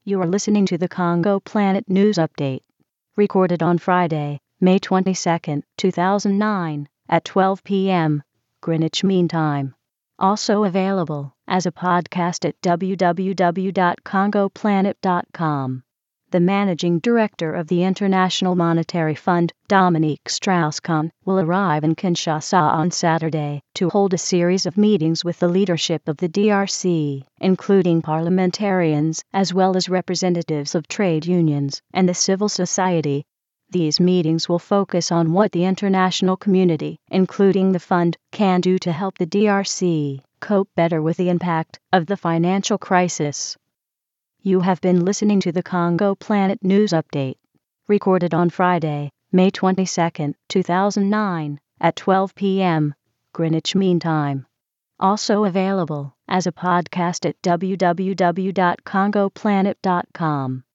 You are listening to the Congo Planet News Update, recorded on Friday, May 22, 2009, at 12 p.m. Greenwich Mean Time. Also available as a podcast at www.congoplanet.com. The managing director of the International Monetary Fund, Dominique Strauss-Kahn, will arrive in Kinshasa on Saturday to hold a series of meetings with the leadership of the DRC, including parliamentarians as well as representatives of trade unions and the civil society. These meetings will focus on what the international community, including the fund, can do to help the DRC cope better with the impact of the financial crisis. You have been listening to the Congo Planet News Update, recorded on Friday, May 22, 2009, at 12 p.m. Greenwich Mean Time. Also available as a podcast at www.congoplanet.com.